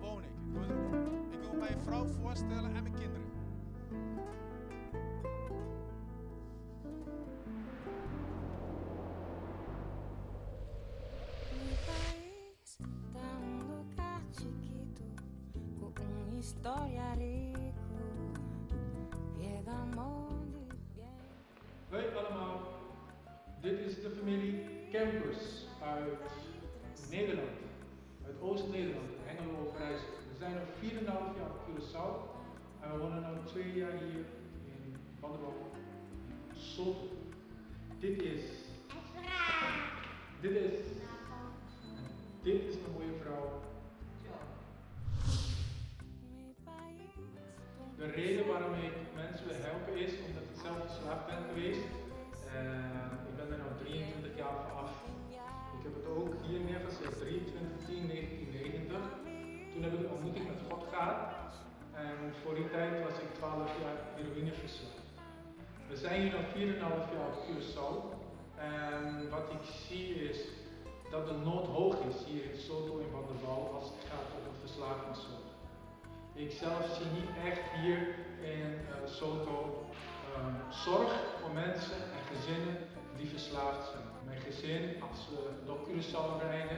woon ik. Ik wil mijn vrouw voorstellen en mijn kinderen. Hoi allemaal, dit is de familie Kempers uit Nederland, uit Oost-Nederland, Hengelo, Overijssel. We zijn al 4,5 jaar op Curaçao en we wonen nu 2 jaar hier in Vanderbouw, Soto. Dit is mijn mooie vrouw. De reden waarom ik mensen wil helpen is omdat ik zelf verslaafd ben geweest. Ik ben er nu 23 jaar vanaf. Ik heb het ook hier neergezet, 23/10/1990. Toen heb ik een ontmoeting met God gehad. En voor die tijd was ik 12 jaar heroïne verslaafd. We zijn hier al 4,5 jaar op Curaçao. En wat ik zie is dat de nood hoog is hier in Soto en Vanderbouw als het gaat om de verslavingszorg. Ik zelf zie niet echt hier in Soto zorg voor mensen en gezinnen die verslaafd zijn. Mijn gezin, als we door Curaçao rijden,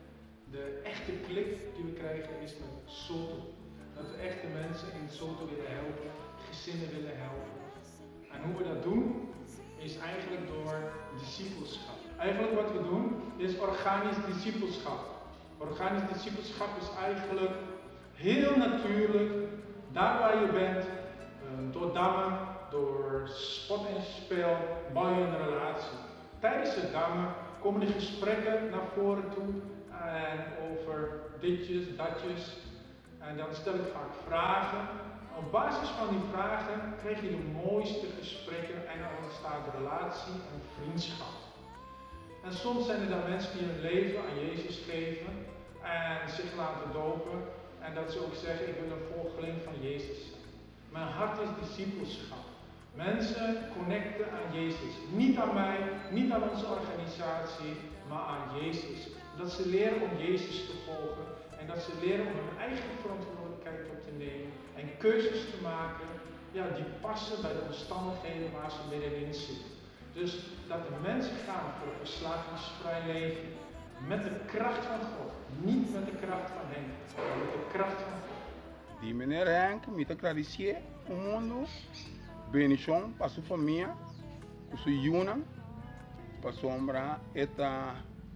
de echte klik die we krijgen is met Soto. Dat we echte mensen in Soto willen helpen, gezinnen willen helpen. En hoe we dat doen, is eigenlijk door discipelschap. Eigenlijk wat we doen, is organisch discipelschap. Organisch discipelschap is eigenlijk heel natuurlijk, daar waar je bent, door dammen, door spot en spel, bouw je een relatie. Tijdens het dammen komen de gesprekken naar voren toe en over ditjes, datjes. En dan stel ik vaak vragen. Op basis van die vragen krijg je de mooiste gesprekken en dan ontstaat relatie en vriendschap. En soms zijn er dan mensen die hun leven aan Jezus geven en zich laten dopen. En dat ze ook zeggen, ik wil een volgeling van Jezus zijn. Mijn hart is discipelschap. Mensen connecten aan Jezus. Niet aan mij, niet aan onze organisatie, maar aan Jezus. Dat ze leren om Jezus te volgen. En dat ze leren om hun eigen verantwoordelijkheid op te nemen. En keuzes te maken die passen bij de omstandigheden waar ze middenin zitten. Dus dat de mensen gaan voor een verslavingsvrij leven. Met de kracht van God, niet met de kracht van Henk, maar met de kracht van God. Die meneer Henk, met de traditie, mundo, bendición para su familia, para su yuna, para sombra, esta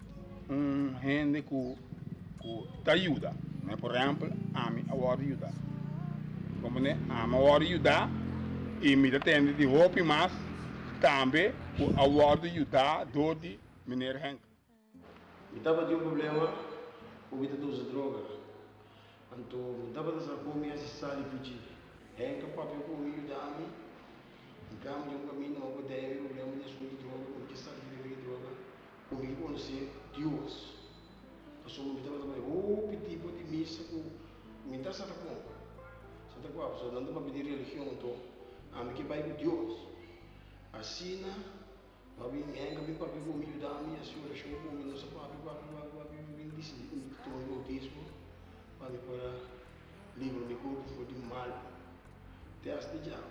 gente que te ayuda. Por ejemplo, a mí ahora ayuda. Como ne, a mí ahora ayuda, y me atende de hoop más, también ahora ayuda door die meneer Henk. Ik heb een probleem met de droga. En toen ik heb dat ik als ik sta die Henk en papa komen hier daar mee. Ik ga met een caminho op de hele probleem met de droga, omdat ik sta die droga. Kom ik gewoon zien Deus. Dus soms ik heb dat hoop tipo de missa com me está sata com. Santa Coapa, so dando uma pedir religião então, a mim que vai com Deus. Assim Papi Henk kami papi comigo da minha senhora chegou comigo nossa papi vim disse tomou o autismo para livro me corpo foi de mal até as de já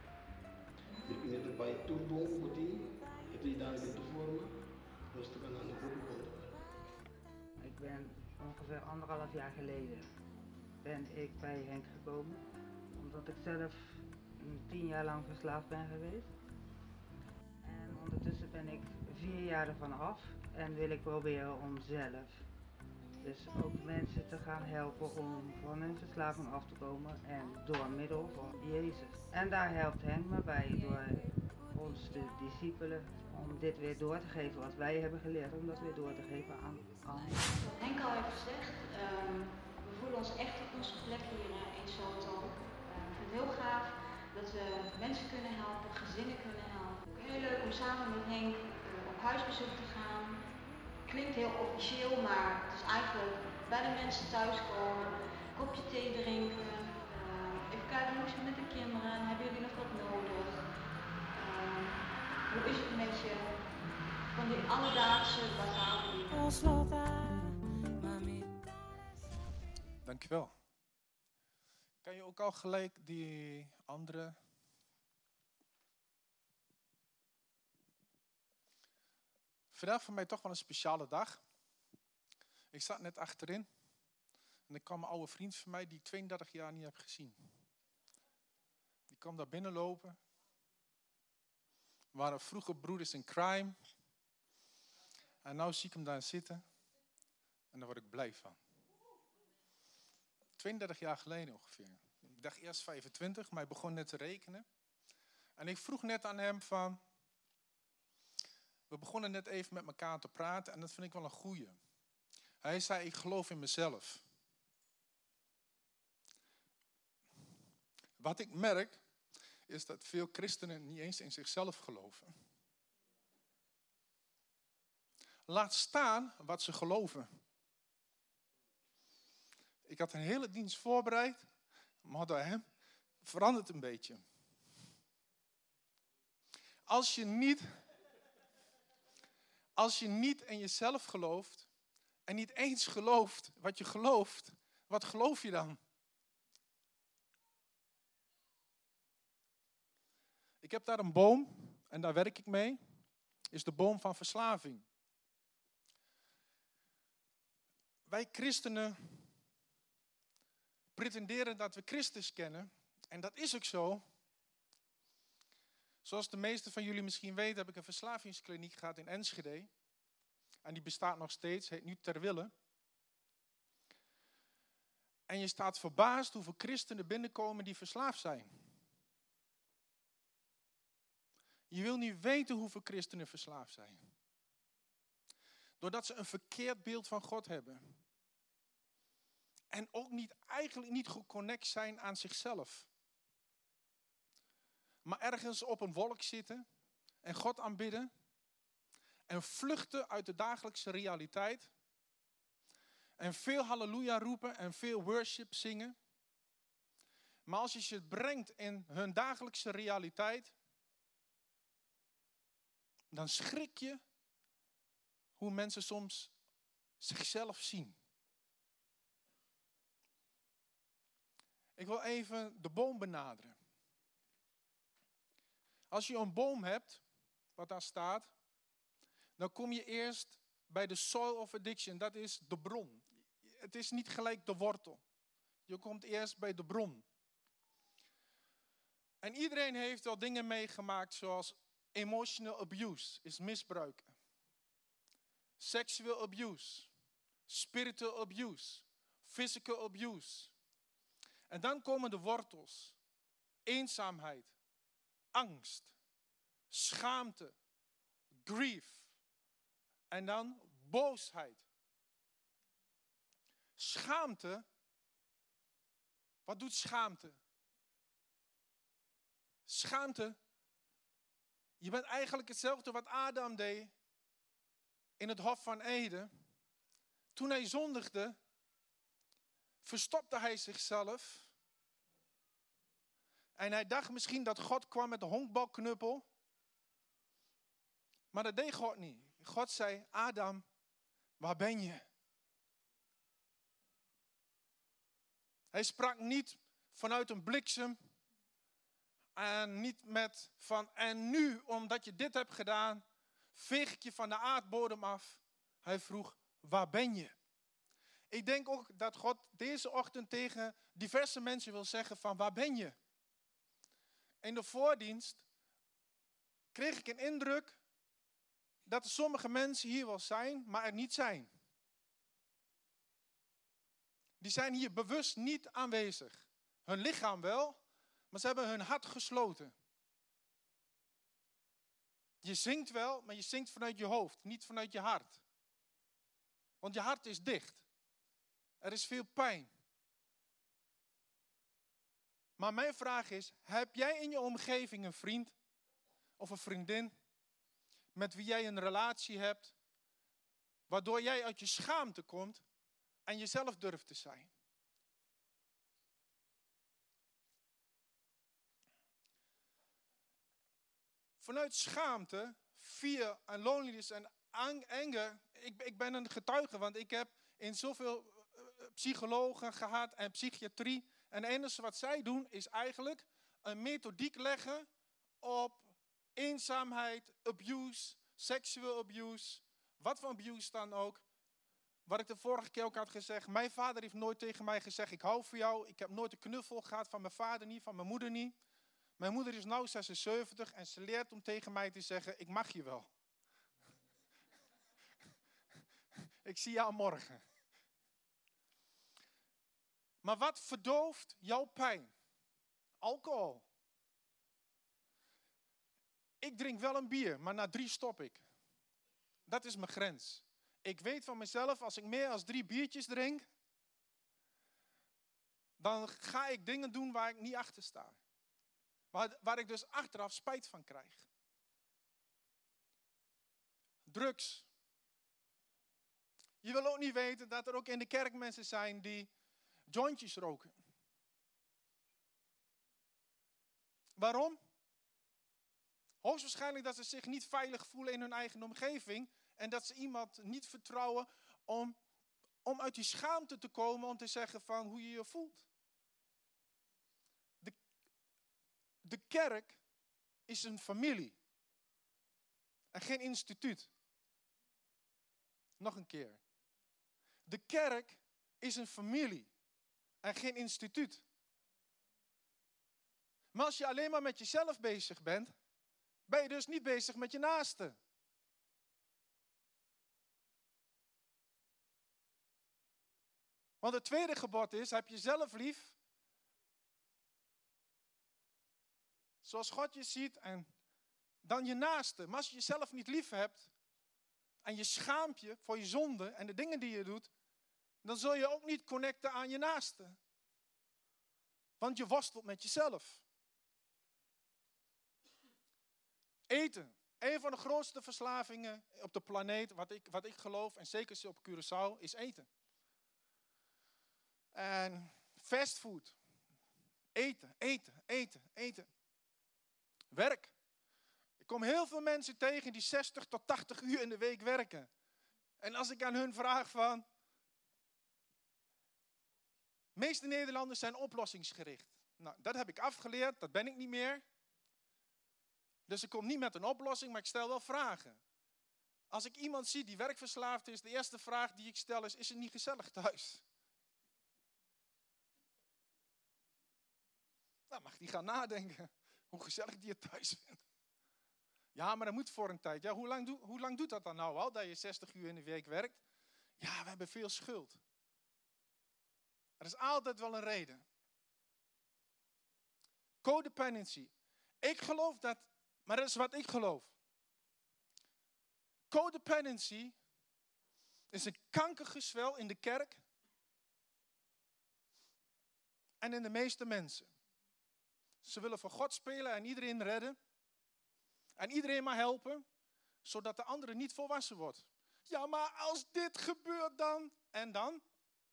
eu pinei do pai tudo bom com ti eu te dá de forma nós te gaan aan de corpo Ik ben ongeveer 1,5 jaar geleden ben ik bij Henk gekomen omdat ik zelf 10 jaar lang verslaafd ben geweest. Ondertussen ben ik 4 jaar ervan af en wil ik proberen om zelf dus ook mensen te gaan helpen om van hun verslaving af te komen en door middel van Jezus. En daar helpt Henk me bij door ons te discipelen om dit weer door te geven wat wij hebben geleerd, om dat weer door te geven aan Henk. Henk al heeft gezegd, we voelen ons echt op onze plek hier in Soto. Ik vind het heel gaaf dat we mensen kunnen helpen, gezinnen kunnen helpen. Heel leuk om samen met Henk op huisbezoek te gaan. Klinkt heel officieel, maar het is eigenlijk bij de mensen thuiskomen, een kopje thee drinken, even kijken hoe is het met de kinderen, hebben jullie nog wat nodig, hoe is het met je, van die alledaagse basale dingen. Dankjewel. Kan je ook al gelijk die andere... Vandaag voor mij toch wel een speciale dag. Ik zat net achterin. En er kwam een oude vriend van mij die ik 32 jaar niet heb gezien. Die kwam daar binnenlopen. We waren vroeger broeders in crime. En nu zie ik hem daar zitten. En daar word ik blij van. 32 jaar geleden ongeveer. Ik dacht eerst 25, maar hij begon net te rekenen. En ik vroeg net aan hem van... We begonnen net even met elkaar te praten en dat vind ik wel een goeie. Hij zei, ik geloof in mezelf. Wat ik merk, is dat veel christenen niet eens in zichzelf geloven. Laat staan wat ze geloven. Ik had een hele dienst voorbereid, maar door hem verandert een beetje. Als je niet in jezelf gelooft en niet eens gelooft wat je gelooft, wat geloof je dan? Ik heb daar een boom en daar werk ik mee. Is de boom van verslaving. Wij christenen pretenderen dat we Christus kennen. En dat is ook zo. Zoals de meesten van jullie misschien weten, heb ik een verslavingskliniek gehad in Enschede. En die bestaat nog steeds, heet nu Terwille. En je staat verbaasd hoeveel christenen binnenkomen die verslaafd zijn. Je wil niet weten hoeveel christenen verslaafd zijn. Doordat ze een verkeerd beeld van God hebben. En ook eigenlijk niet geconnect zijn aan zichzelf. Maar ergens op een wolk zitten en God aanbidden. En vluchten uit de dagelijkse realiteit. En veel halleluja roepen en veel worship zingen. Maar als je ze brengt in hun dagelijkse realiteit, dan schrik je hoe mensen soms zichzelf zien. Ik wil even de boom benaderen. Als je een boom hebt, wat daar staat, dan kom je eerst bij de soil of addiction. Dat is de bron. Het is niet gelijk de wortel. Je komt eerst bij de bron. En iedereen heeft wel dingen meegemaakt zoals emotional abuse, is misbruik. Sexual abuse. Spiritual abuse. Physical abuse. En dan komen de wortels. Eenzaamheid. Angst. Schaamte. Grief. En dan boosheid. Schaamte. Wat doet schaamte? Schaamte. Je bent eigenlijk hetzelfde wat Adam deed in het Hof van Eden. Toen hij zondigde, verstopte hij zichzelf. En hij dacht misschien dat God kwam met een honkbalknuppel. Maar dat deed God niet. God zei, Adam, waar ben je? Hij sprak niet vanuit een bliksem. En niet met van, en nu, omdat je dit hebt gedaan, veeg ik je van de aardbodem af. Hij vroeg, waar ben je? Ik denk ook dat God deze ochtend tegen diverse mensen wil zeggen van, waar ben je? In de voordienst kreeg ik een indruk dat er sommige mensen hier wel zijn, maar er niet zijn. Die zijn hier bewust niet aanwezig. Hun lichaam wel, maar ze hebben hun hart gesloten. Je zingt wel, maar je zingt vanuit je hoofd, niet vanuit je hart. Want je hart is dicht. Er is veel pijn. Maar mijn vraag is, heb jij in je omgeving een vriend of een vriendin met wie jij een relatie hebt, waardoor jij uit je schaamte komt en jezelf durft te zijn? Vanuit schaamte, fear en loneliness en anger, ik ben een getuige, want ik heb in zoveel psychologen gehad en psychiatrie En het enige wat zij doen is eigenlijk een methodiek leggen op eenzaamheid, abuse, seksueel abuse, wat voor abuse dan ook. Wat ik de vorige keer ook had gezegd, mijn vader heeft nooit tegen mij gezegd, ik hou van jou. Ik heb nooit een knuffel gehad van mijn vader niet, van mijn moeder niet. Mijn moeder is nu 76 en ze leert om tegen mij te zeggen, ik mag je wel. Ik zie jou morgen. Maar wat verdooft jouw pijn? Alcohol. Ik drink wel een bier, maar na 3 stop ik. Dat is mijn grens. Ik weet van mezelf, als ik meer dan 3 biertjes drink, dan ga ik dingen doen waar ik niet achter sta. Waar ik dus achteraf spijt van krijg. Drugs. Je wil ook niet weten dat er ook in de kerk mensen zijn die jointjes roken. Waarom? Hoogstwaarschijnlijk dat ze zich niet veilig voelen in hun eigen omgeving. En dat ze iemand niet vertrouwen om uit die schaamte te komen om te zeggen van hoe je je voelt. De kerk is een familie. En geen instituut. Nog een keer. De kerk is een familie. En geen instituut. Maar als je alleen maar met jezelf bezig bent, ben je dus niet bezig met je naaste. Want het tweede gebod is, heb jezelf lief. Zoals God je ziet en dan je naaste. Maar als je jezelf niet lief hebt en je schaamt je voor je zonde en de dingen die je doet, dan zul je ook niet connecten aan je naaste. Want je worstelt met jezelf. Eten. Een van de grootste verslavingen op de planeet, wat ik geloof, en zeker op Curaçao, is eten. En fastfood. Eten, eten, eten, eten. Werk. Ik kom heel veel mensen tegen die 60 tot 80 uur in de week werken. En als ik aan hun vraag van... De meeste Nederlanders zijn oplossingsgericht. Nou, dat heb ik afgeleerd, dat ben ik niet meer. Dus ik kom niet met een oplossing, maar ik stel wel vragen. Als ik iemand zie die werkverslaafd is, de eerste vraag die ik stel is het niet gezellig thuis? Nou, mag die gaan nadenken hoe gezellig die het thuis vindt. Ja, maar dat moet voor een tijd. Ja, hoe lang doet dat dan nou al, dat je 60 uur in de week werkt? Ja, we hebben veel schuld. Er is altijd wel een reden. Codependency. Ik geloof dat, maar dat is wat ik geloof. Codependency is een kankergezwel in de kerk en in de meeste mensen. Ze willen voor God spelen en iedereen redden. En iedereen maar helpen, zodat de andere niet volwassen wordt. Ja, maar als dit gebeurt dan, en dan?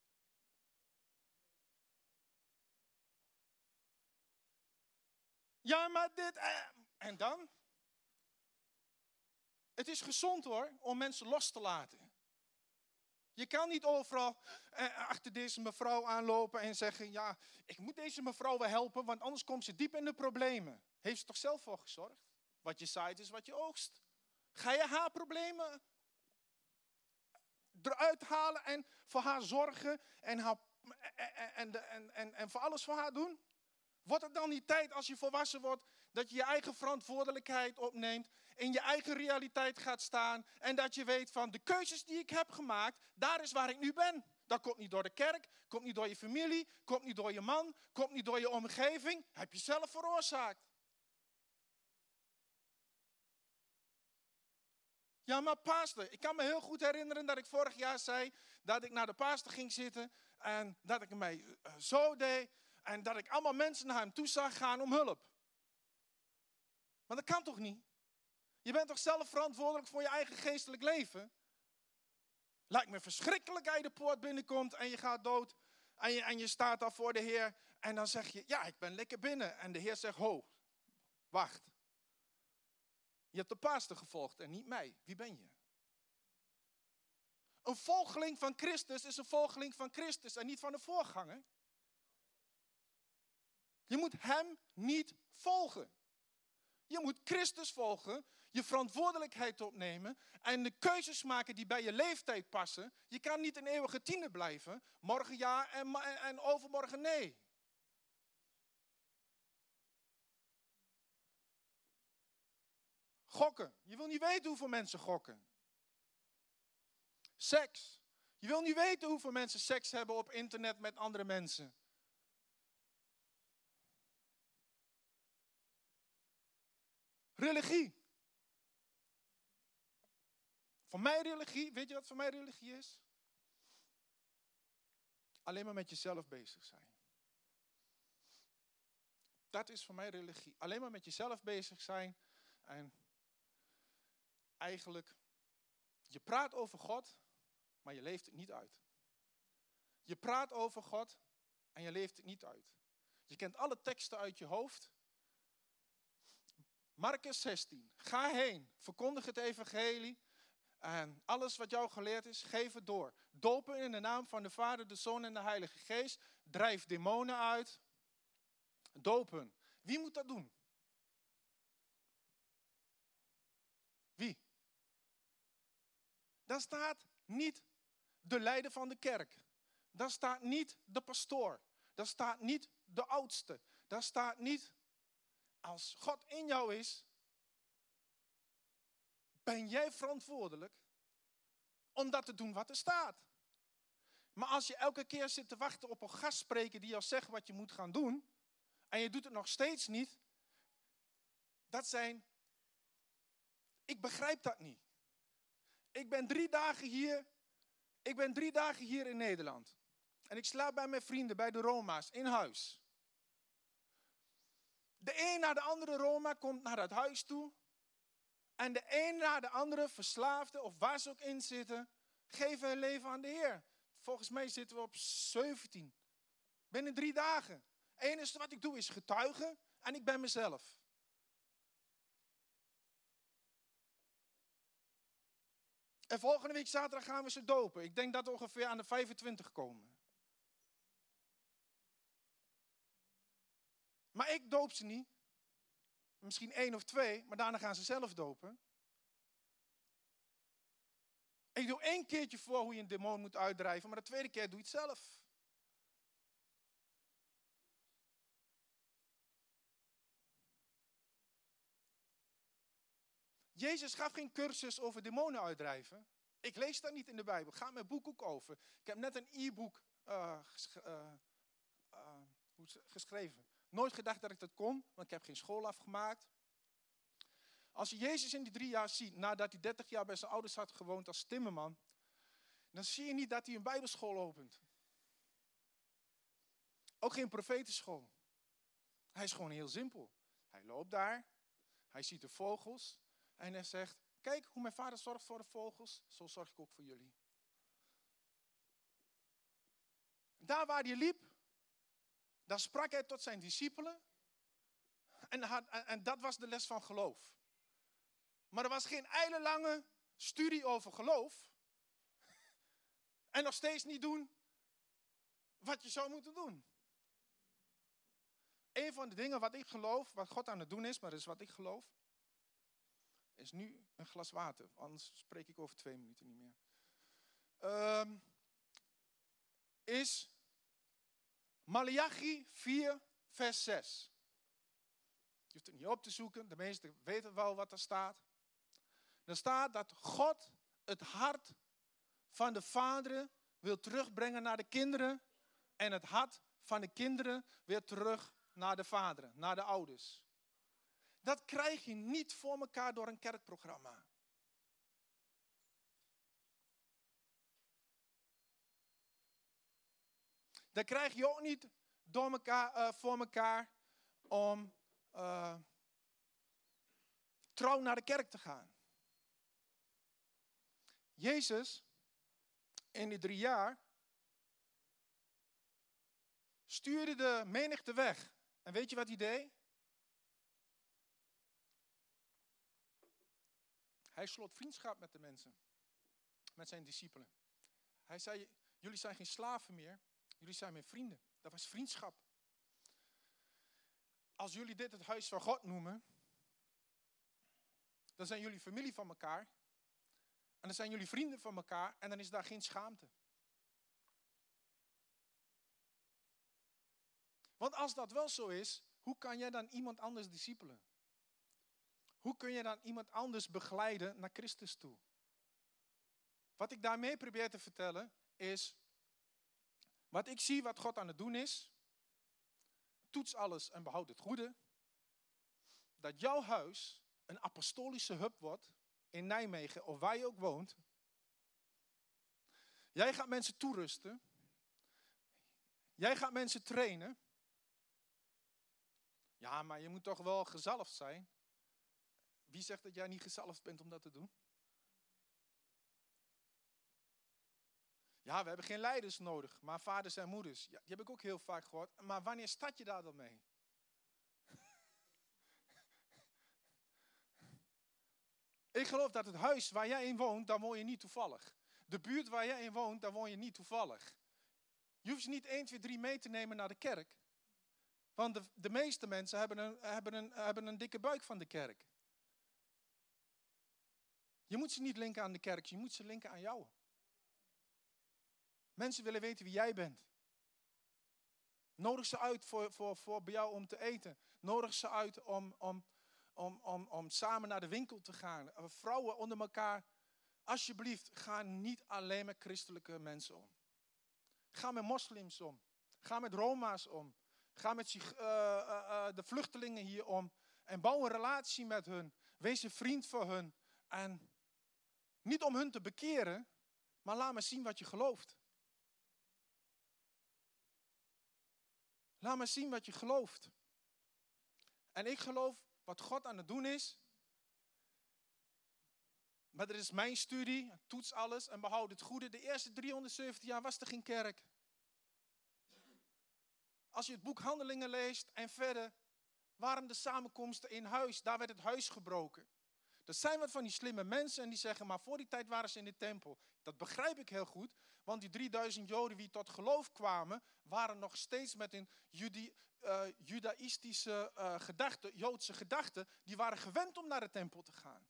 Ja, maar dit, en dan? Het is gezond hoor, om mensen los te laten. Je kan niet overal achter deze mevrouw aanlopen en zeggen... ja, ik moet deze mevrouw wel helpen, want anders komt ze diep in de problemen. Heeft ze toch zelf voor gezorgd? Wat je zaait is wat je oogst. Ga je haar problemen eruit halen en voor haar zorgen en voor alles voor haar doen? Wordt het dan niet tijd als je volwassen wordt dat je je eigen verantwoordelijkheid opneemt, in je eigen realiteit gaat staan en dat je weet van de keuzes die ik heb gemaakt, daar is waar ik nu ben. Dat komt niet door de kerk, komt niet door je familie, komt niet door je man, komt niet door je omgeving. Heb je zelf veroorzaakt. Ja, maar pastor, ik kan me heel goed herinneren dat ik vorig jaar zei dat ik naar de pastor ging zitten en dat ik mij zo deed en dat ik allemaal mensen naar hem toe zag gaan om hulp. Maar dat kan toch niet? Je bent toch zelf verantwoordelijk voor je eigen geestelijk leven? Lijkt me verschrikkelijk als je de poort binnenkomt en je gaat dood en je staat daar voor de Heer en dan zeg je, ja, ik ben lekker binnen. En de Heer zegt, ho, wacht. Je hebt de pastor gevolgd en niet mij. Wie ben je? Een volgeling van Christus is een volgeling van Christus en niet van de voorganger. Je moet hem niet volgen. Je moet Christus volgen, je verantwoordelijkheid opnemen en de keuzes maken die bij je leeftijd passen. Je kan niet een eeuwige tiener blijven, morgen ja en overmorgen nee. Gokken. Je wil niet weten hoeveel mensen gokken. Seks. Je wil niet weten hoeveel mensen seks hebben op internet met andere mensen. Religie. Voor mij religie, weet je wat voor mij religie is? Alleen maar met jezelf bezig zijn. Dat is voor mij religie. Alleen maar met jezelf bezig zijn en eigenlijk, je praat over God, maar je leeft het niet uit. Je praat over God en je leeft het niet uit. Je kent alle teksten uit je hoofd. Marcus 16. Ga heen, verkondig het evangelie en alles wat jou geleerd is, geef het door. Dopen in de naam van de Vader, de Zoon en de Heilige Geest. Drijf demonen uit. Dopen. Wie moet dat doen? Wie? Daar staat niet de leider van de kerk. Daar staat niet de pastoor. Daar staat niet de oudste. Daar staat niet, als God in jou is, ben jij verantwoordelijk om dat te doen wat er staat. Maar als je elke keer zit te wachten op een gastspreker die jou zegt wat je moet gaan doen, en je doet het nog steeds niet, ik begrijp dat niet. Ik ben 3 dagen hier in Nederland. En ik slaap bij mijn vrienden, bij de Roma's, in huis. De een na de andere Roma komt naar dat huis toe. En de een na de andere verslaafde, of waar ze ook in zitten, geven hun leven aan de Heer. Volgens mij zitten we op 17. Binnen 3 dagen. Het enige wat ik doe is getuigen en ik ben mezelf. En volgende week zaterdag gaan we ze dopen. Ik denk dat we ongeveer aan de 25 komen. Maar ik doop ze niet. Misschien 1 of 2, maar daarna gaan ze zelf dopen. Ik doe 1 keertje voor hoe je een demon moet uitdrijven, maar de tweede keer doe je het zelf. Jezus gaf geen cursus over demonen uitdrijven. Ik lees dat niet in de Bijbel. Ga mijn boek ook over. Ik heb net een e-book geschreven. Nooit gedacht dat ik dat kon, want ik heb geen school afgemaakt. Als je Jezus in die 3 jaar ziet, nadat hij 30 jaar bij zijn ouders had gewoond als timmerman, dan zie je niet dat hij een bijbelschool opent. Ook geen profetenschool. Hij is gewoon heel simpel. Hij loopt daar, hij ziet de vogels en hij zegt, kijk hoe mijn vader zorgt voor de vogels, zo zorg ik ook voor jullie. Daar waar hij liep, daar sprak hij tot zijn discipelen en dat was de les van geloof. Maar er was geen eilenlange studie over geloof. En nog steeds niet doen wat je zou moeten doen. Een van de dingen wat ik geloof, wat God aan het doen is, maar dat is wat ik geloof, is nu een glas water. Anders spreek ik over 2 minuten niet meer. Is Maleachi 4, vers 6. Je hoeft het niet op te zoeken, de meesten weten wel wat er staat. Er staat dat God het hart van de vaderen wil terugbrengen naar de kinderen. En het hart van de kinderen weer terug naar de vaderen, naar de ouders. Dat krijg je niet voor elkaar door een kerkprogramma. Dat krijg je ook niet door elkaar, voor elkaar om trouw naar de kerk te gaan. Jezus, in die 3 jaar, stuurde de menigte weg. En weet je wat hij deed? Hij sloot vriendschap met de mensen. Met zijn discipelen. Hij zei, jullie zijn geen slaven meer. Jullie zijn mijn vrienden. Dat was vriendschap. als jullie dit het huis van God noemen, dan zijn jullie familie van elkaar. En dan zijn jullie vrienden van elkaar en dan is daar geen schaamte. Want als dat wel zo is, hoe kan jij dan iemand anders discipelen? Hoe kun je dan iemand anders begeleiden naar Christus toe? Wat ik daarmee probeer te vertellen is, wat ik zie wat God aan het doen is, toets alles en behoud het goede. Dat jouw huis een apostolische hub wordt in Nijmegen of waar je ook woont. Jij gaat mensen toerusten. Jij gaat mensen trainen. Ja, maar je moet toch wel gezalfd zijn. Wie zegt dat jij niet gezalfd bent om dat te doen? Ja, we hebben geen leiders nodig, maar vaders en moeders. Ja, die heb ik ook heel vaak gehoord. Maar wanneer start je daar dan mee? Ik geloof dat het huis waar jij in woont, daar woon je niet toevallig. De buurt waar jij in woont, daar woon je niet toevallig. Je hoeft ze niet 1, 2, 3 mee te nemen naar de kerk. Want de meeste mensen hebben een dikke buik van de kerk. Je moet ze niet linken aan de kerk, je moet ze linken aan jou. Mensen willen weten wie jij bent. Nodig ze uit voor bij jou om te eten. Nodig ze uit om samen naar de winkel te gaan. Vrouwen onder elkaar, alsjeblieft, ga niet alleen met christelijke mensen om. Ga met moslims om. Ga met Roma's om. Ga met de vluchtelingen hier om. En bouw een relatie met hun. Wees een vriend voor hun. En niet om hun te bekeren, maar laat me zien wat je gelooft. Laat me zien wat je gelooft. En ik geloof wat God aan het doen is. Maar dat is mijn studie. Toets alles en behoud het goede. De eerste 370 jaar was er geen kerk. Als je het boek Handelingen leest en verder, waren de samenkomsten in huis. Daar werd het huis gebroken. Er zijn wat van die slimme mensen en die zeggen, maar voor die tijd waren ze in de tempel. Dat begrijp ik heel goed, want die 3000 Joden die tot geloof kwamen, waren nog steeds met een judaïstische gedachte, Joodse gedachte, die waren gewend om naar de tempel te gaan.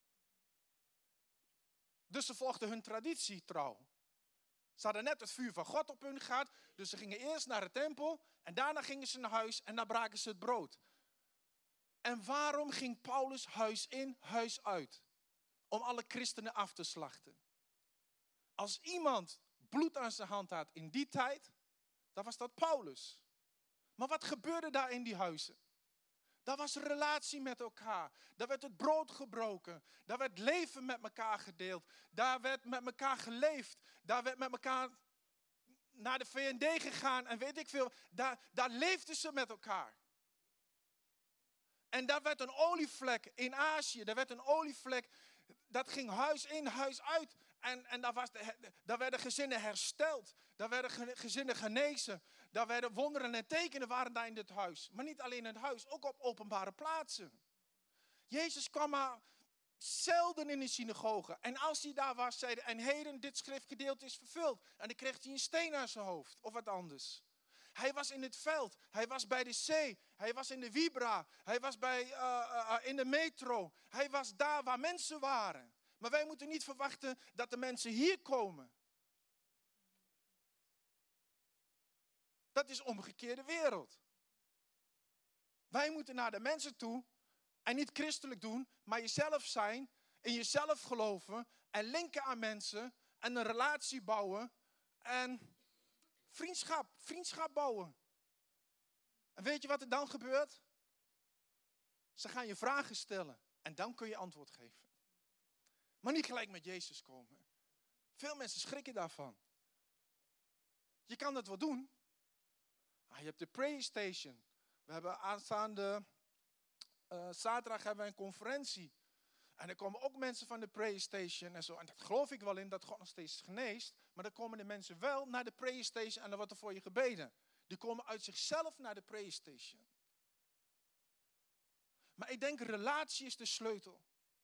Dus ze volgden hun traditie trouw. Ze hadden net het vuur van God op hun gehad, dus ze gingen eerst naar de tempel en daarna gingen ze naar huis en dan braken ze het brood. En waarom ging Paulus huis in, huis uit? Om alle christenen af te slachten. Als iemand bloed aan zijn hand had in die tijd, dan was dat Paulus. Maar wat gebeurde daar in die huizen? Daar was een relatie met elkaar. Daar werd het brood gebroken. Daar werd leven met elkaar gedeeld. Daar werd met elkaar geleefd. Daar werd met elkaar naar de VND gegaan en weet ik veel. Daar leefden ze met elkaar. En daar werd een olievlek in Azië. Daar werd een olievlek. Dat ging huis in, huis uit. En daar werden gezinnen hersteld. Daar werden gezinnen genezen. Daar werden wonderen en tekenen waren daar in dit huis. Maar niet alleen in het huis, ook op openbare plaatsen. Jezus kwam maar zelden in de synagoge. En als hij daar was, zei hij, en heden dit schriftgedeelte is vervuld. En dan kreeg hij een steen aan zijn hoofd of wat anders. Hij was in het veld, hij was bij de zee, hij was in de Vibra, hij was in de metro. Hij was daar waar mensen waren. Maar wij moeten niet verwachten dat de mensen hier komen. Dat is een omgekeerde wereld. Wij moeten naar de mensen toe en niet christelijk doen, maar jezelf zijn, in jezelf geloven en linken aan mensen en een relatie bouwen en vriendschap bouwen. En weet je wat er dan gebeurt? Ze gaan je vragen stellen en dan kun je antwoord geven. Maar niet gelijk met Jezus komen. Veel mensen schrikken daarvan. Je kan dat wel doen. Je hebt de prayer station. We hebben aanstaande zaterdag hebben we een conferentie. En er komen ook mensen van de prayer station en zo. En dat geloof ik wel in, dat God nog steeds geneest. Maar dan komen de mensen wel naar de prayer station en dan wordt er voor je gebeden. Die komen uit zichzelf naar de prayer station. Maar ik denk, relatie is de sleutel.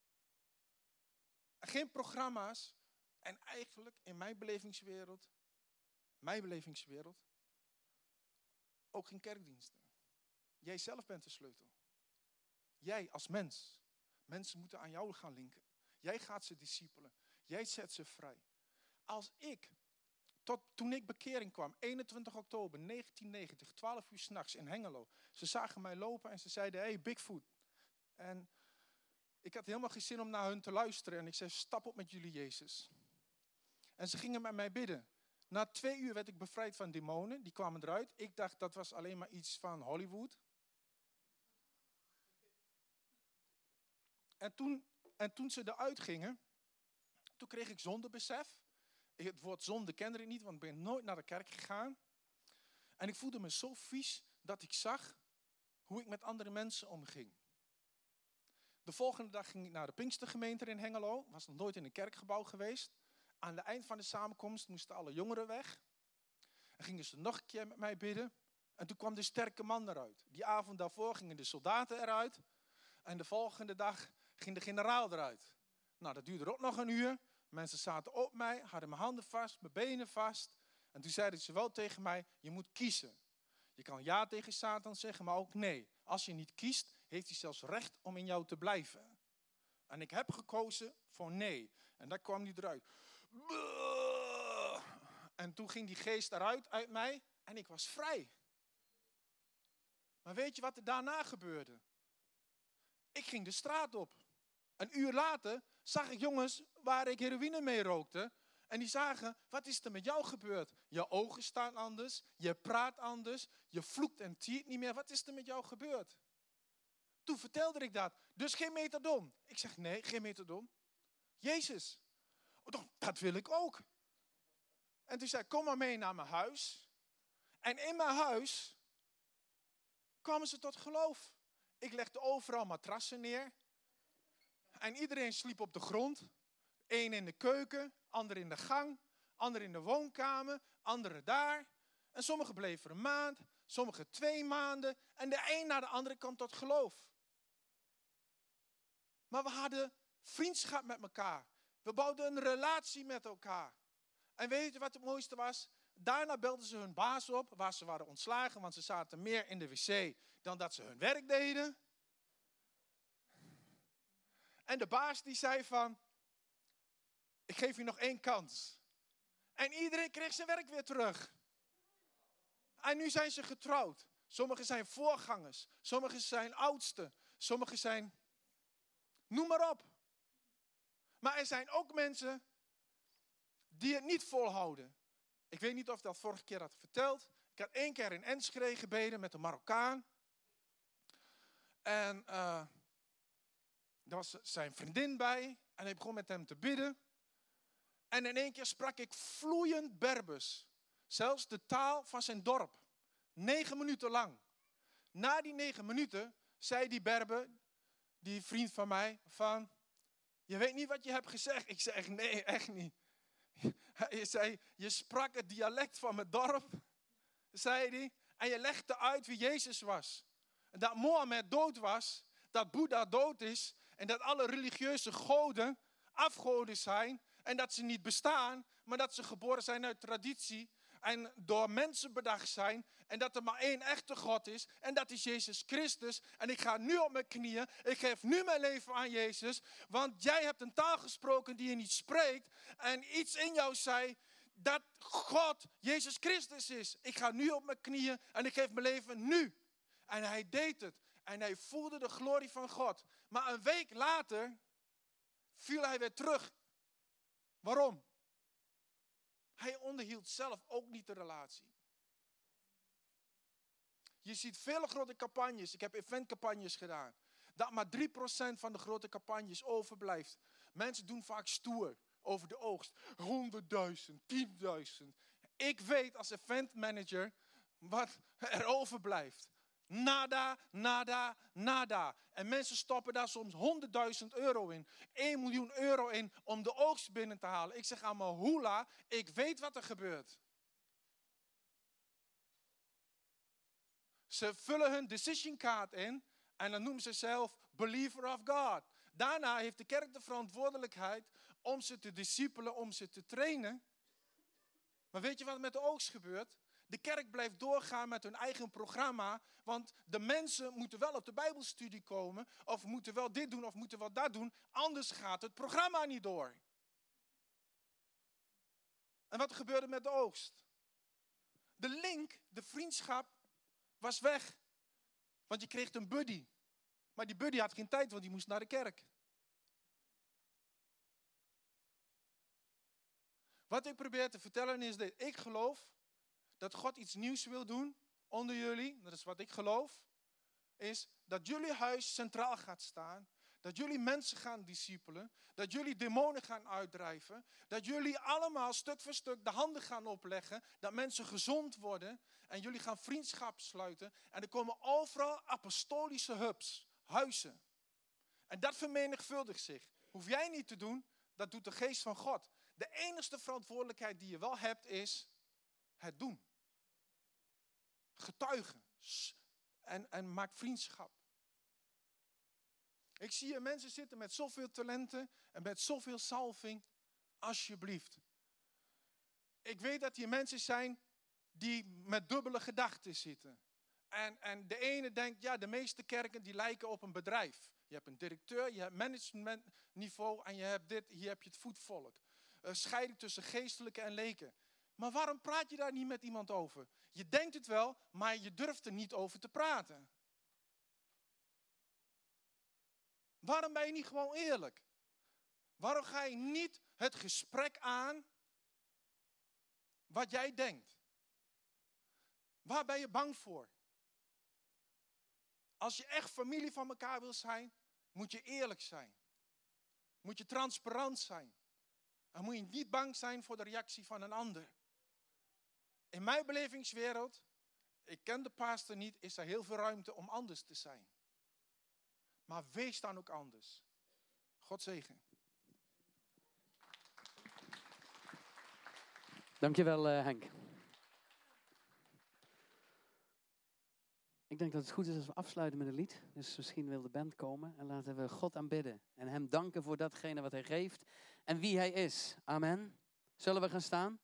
En geen programma's. En eigenlijk in mijn belevingswereld, ook geen kerkdiensten. Jij zelf bent de sleutel. Jij als mens. Mensen moeten aan jou gaan linken. Jij gaat ze discipelen. Jij zet ze vrij. Als ik, toen ik bekering kwam, 21 oktober 1990, 12 uur 's nachts in Hengelo. Ze zagen mij lopen en ze zeiden, hey Bigfoot. En ik had helemaal geen zin om naar hun te luisteren. En ik zei, stap op met jullie Jezus. En ze gingen met mij bidden. Na 2 uur werd ik bevrijd van demonen. Die kwamen eruit. Ik dacht, dat was alleen maar iets van Hollywood. En toen ze eruit gingen, toen kreeg ik zondebesef. Het woord zonde kende ik niet, want ik ben nooit naar de kerk gegaan. En ik voelde me zo vies dat ik zag hoe ik met andere mensen omging. De volgende dag ging ik naar de Pinkstergemeente in Hengelo. Was nog nooit in een kerkgebouw geweest. Aan het eind van de samenkomst moesten alle jongeren weg. En gingen ze nog een keer met mij bidden. En toen kwam de sterke man eruit. Die avond daarvoor gingen de soldaten eruit. En de volgende dag ging de generaal eruit. Nou, dat duurde ook nog een uur. Mensen zaten op mij, hadden mijn handen vast, mijn benen vast. En toen zeiden ze wel tegen mij, je moet kiezen. Je kan ja tegen Satan zeggen, maar ook nee. Als je niet kiest, heeft hij zelfs recht om in jou te blijven. En ik heb gekozen voor nee. En daar kwam hij eruit. En toen ging die geest eruit uit mij en ik was vrij. Maar weet je wat er daarna gebeurde? Ik ging de straat op. Een uur later zag ik jongens waar ik heroïne mee rookte. En die zagen, wat is er met jou gebeurd? Je ogen staan anders, je praat anders, je vloekt en tiert niet meer. Wat is er met jou gebeurd? Toen vertelde ik dat. Dus geen methadon. Ik zeg, nee, geen methadon. Jezus. Oh, dat wil ik ook. En toen zei ik, kom maar mee naar mijn huis. En in mijn huis kwamen ze tot geloof. Ik legde overal matrassen neer. En iedereen sliep op de grond. Eén in de keuken, ander in de gang, ander in de woonkamer, anderen daar. En sommigen bleven een maand, sommigen 2 maanden. En de een na de andere kwam tot geloof. Maar we hadden vriendschap met elkaar. We bouwden een relatie met elkaar. En weet je wat het mooiste was? Daarna belden ze hun baas op, waar ze waren ontslagen, want ze zaten meer in de wc dan dat ze hun werk deden. En de baas die zei van, ik geef je nog 1 kans. En iedereen kreeg zijn werk weer terug. En nu zijn ze getrouwd. Sommigen zijn voorgangers, sommigen zijn oudsten, sommigen zijn, noem maar op. Maar er zijn ook mensen die het niet volhouden. Ik weet niet of ik dat vorige keer had verteld. Ik had 1 keer in Enschede gebeden met een Marokkaan. En daar was zijn vriendin bij. En ik begon met hem te bidden. En in 1 keer sprak ik vloeiend Berbers. Zelfs de taal van zijn dorp. 9 minuten lang. Na die 9 minuten zei die Berber, die vriend van mij, van, je weet niet wat je hebt gezegd. Ik zeg, nee, echt niet. Hij zei, je sprak het dialect van mijn dorp, zei hij. En je legde uit wie Jezus was. Dat Mohammed dood was, dat Boeddha dood is. En dat alle religieuze goden afgoden zijn. En dat ze niet bestaan, maar dat ze geboren zijn uit traditie. En door mensen bedacht zijn. En dat er maar 1 echte God is. En dat is Jezus Christus. En ik ga nu op mijn knieën. Ik geef nu mijn leven aan Jezus. Want jij hebt een taal gesproken die je niet spreekt. En iets in jou zei dat God Jezus Christus is. Ik ga nu op mijn knieën en ik geef mijn leven nu. En hij deed het. En hij voelde de glorie van God. Maar een week later viel hij weer terug. Waarom? Hij onderhield zelf ook niet de relatie. Je ziet vele grote campagnes. Ik heb eventcampagnes gedaan. Dat maar 3% van de grote campagnes overblijft. Mensen doen vaak stoer over de oogst. 100.000, 10.000. Ik weet als eventmanager wat er overblijft. Nada, nada, nada. En mensen stoppen daar soms 100.000 euro in. 1 miljoen euro in om de oogst binnen te halen. Ik zeg aan mijn hoela, ik weet wat er gebeurt. Ze vullen hun decision card in en dan noemen ze zichzelf believer of God. Daarna heeft de kerk de verantwoordelijkheid om ze te discipelen, om ze te trainen. Maar weet je wat met de oogst gebeurt? De kerk blijft doorgaan met hun eigen programma, want de mensen moeten wel op de Bijbelstudie komen, of moeten wel dit doen, of moeten wel dat doen, anders gaat het programma niet door. En wat gebeurde met de oogst? De link, de vriendschap, was weg. Want je kreeg een buddy. Maar die buddy had geen tijd, want die moest naar de kerk. Wat ik probeer te vertellen is dit. Ik geloof dat God iets nieuws wil doen onder jullie. Dat is wat ik geloof. Is dat jullie huis centraal gaat staan. Dat jullie mensen gaan discipelen. Dat jullie demonen gaan uitdrijven. Dat jullie allemaal stuk voor stuk de handen gaan opleggen. Dat mensen gezond worden. En jullie gaan vriendschap sluiten. En er komen overal apostolische hubs, huizen. En dat vermenigvuldigt zich. Hoef jij niet te doen, dat doet de geest van God. De enige verantwoordelijkheid die je wel hebt is het doen. Getuigen. En maak vriendschap. Ik zie hier mensen zitten met zoveel talenten en met zoveel salving. Alsjeblieft. Ik weet dat hier mensen zijn die met dubbele gedachten zitten. En de ene denkt, ja, de meeste kerken die lijken op een bedrijf. Je hebt een directeur, je hebt managementniveau en je hebt dit, hier heb je het voetvolk. Scheiding tussen geestelijke en leken. Maar waarom praat je daar niet met iemand over? Je denkt het wel, maar je durft er niet over te praten. Waarom ben je niet gewoon eerlijk? Waarom ga je niet het gesprek aan wat jij denkt? Waar ben je bang voor? Als je echt familie van elkaar wil zijn, moet je eerlijk zijn. Moet je transparant zijn. Dan moet je niet bang zijn voor de reactie van een ander. In mijn belevingswereld, ik ken de pastor niet, is er heel veel ruimte om anders te zijn. Maar wees dan ook anders. God zegen. Dankjewel Henk. Ik denk dat het goed is als we afsluiten met een lied. Dus misschien wil de band komen en laten we God aanbidden. En hem danken voor datgene wat hij geeft en wie hij is. Amen. Zullen we gaan staan?